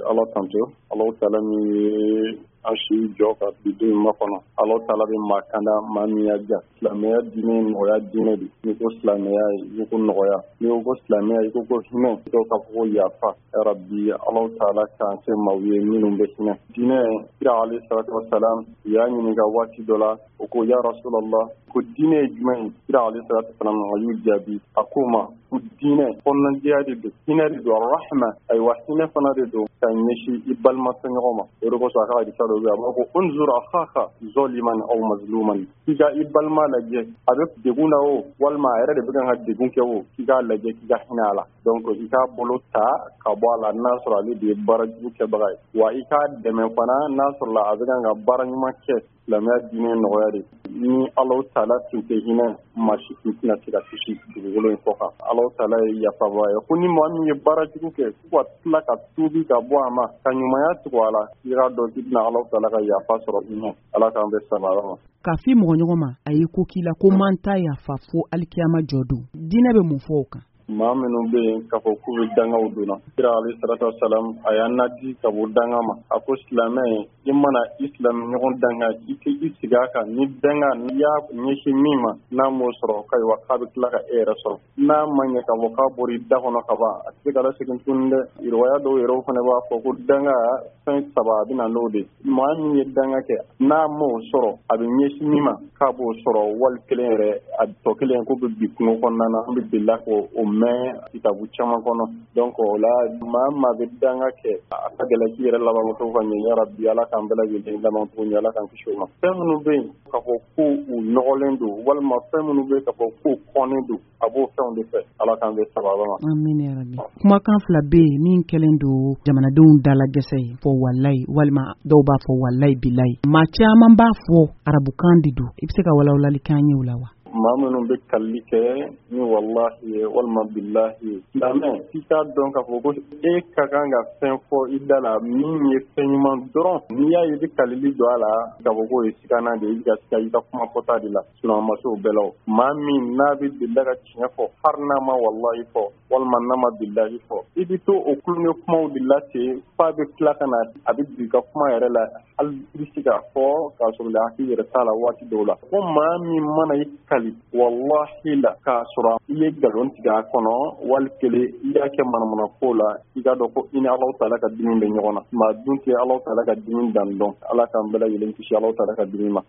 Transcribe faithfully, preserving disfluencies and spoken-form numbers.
ala tanto ala taala min an si jɔ ka bidenw ma kɔnɔ ala taala bɛ maa kanda maa min y'a ja silamɛya diinɛ nɔgɔya diinɛ de n'i ko silamɛya i ko nɔgɔya n'i ko silamɛya i ko ko hinɛ i ko ka fɔ ko yafa yarabi ala taala k'an se maaw ye minnu bɛ hinɛ diinɛ kira alayhi salatu wasalam u y'a ɲininka waati dɔ la o ko ya rasulallah ko diinɛ ye jumɛn ye kira alayhi salatu wasalam a y'u jaabi a ko ma ko diinɛ kɔnɔnajɛya de don hinɛ de don rahma ayiwa hinɛ fana de don ka ɲɛsin i balimafɛɲɔgɔn ma o de kosɔn a ka hadisa dɔ bɛ yen a b'a fɔ unzur akhaka zaliman aw mazluman k'i ka i balima lajɛ a bɛ degun na o walima a yɛrɛ de bɛ kan ka degun kɛ o k'i k'a lajɛ k'i ka hinɛ a la donc i k'a bolo ta ka bɔ a la n'a sɔrɔ ale de ye baara jugu kɛbaga ye wa i k'a dɛmɛ fana n'a sɔrɔ la a bɛ kan ka baara ɲuman kɛ silamɛya diinɛ nɔgɔya de ni Alahu taala tun tɛ hinɛ maa si tun tɛna se ka kisi dugukolo in kɔ kan Alahu taala ye yafabaa ye ko ni maa min ye baara jugu kɛ fo ka tila ka tuubi ka bɔ a ma ka ɲumanya tugu a la i k'a dɔn k'i bɛna Alahu taala ka yafa sɔrɔ i ma Ala k'an bɛ sababa ma k'a f'i mɔgɔ ɲɔgɔn ma a ye ko k'i la ko man t'a yafa fo alikiyama jɔ don diinɛ bɛ mun fɔ o kan maa minnu bɛ yen k'a fɔ k'u bɛ dangaw donna kira alayhi salatu wasalam a y'an nadi ka bɔ danga ma a ko silamɛ i mana i silamɛ ɲɔgɔn danga i k'i i sigi a kan ni danga n'i y'a ɲɛsin min ma n'a m'o sɔrɔ k'ayiwa k'a bɛ tila ka e yɛrɛ sɔrɔ n'a ma ɲɛ ka bɔ k'a bɔra i da kɔnɔ ka ban a tɛ se ka lasegin tuguni dɛ riwaya dɔw yɛrɛ fana b'a fɔ ko danga fɛn saba a bɛ na n'o de maa min ye danga kɛ n'a m'o sɔrɔ a bɛ ɲɛsin min ma k'a b'o sɔrɔ wali kelen yɛrɛ a tɔ kelen ko bɛ bi kungo kɔnɔna na an bɛ delila k'o mɛn kitabu caman kɔnɔ donc o la maa maa bɛ danga kɛ a ka gɛlɛn k'i yɛrɛ labankoto ka ɲɛ yarabi Ala k'an bɛɛ lajɛlen labancogo ɲɛ Ala k'an kisi o ma fɛn minnu bɛ yen k'a fɔ ko u nɔgɔlen don walima fɛn minnu bɛ yen k'a fɔ ko kɔnnen don a b'o fɛnw de fɛ Ala k'an bɛ sababa ma amina yarabi kumakan fila bɛ yen min kɛlen don jamanadenw dalajɛsɛ ye fɔ walayi walima dɔw b'a fɔ walayi bilayi maa caman b'a fɔ arabukan de don i bɛ se ka walawalali k'an ye o la wa maa minnu bɛ kalili kɛ ni wallahi ye walima billahi ye silamɛ k'i k'a dɔn k'a fɔ ko e ka kan ka fɛn fɔ i da la min ye fɛn ɲuman dɔrɔn n'i y'a ye i bɛ kalili don a la k'a fɔ k'o ye sikana de ye i bɛ ka sika i ka kuma fɔta de la sinon a ma se o bɛɛ la o maa min n'a bɛ delila ka tiɲɛ fɔ hali n'a ma wallahi fɔ walima n'a ma billahi fɔ i bɛ to o kulonkɛ kumaw de la ten f'a bɛ tila ka na a bɛ don i ka kuma yɛrɛ la hali i bɛ se k'a fɔ k'a sɔrɔ la hakili yɛrɛ t'a la waati dɔw la ko maa min mana i kali wallahi la k'a sɔrɔ i ye nkalon tigɛ a kɔnɔ wali kelen i y'a kɛ manamana ko la i k'a dɔn ko i ni Alahu taala ka dimi bɛ ɲɔgɔn na maa dun tɛ Alahu taala ka dimi dan dɔn Ala k'an bɛɛ lajɛlen kisi Alahu taala ka dimi ma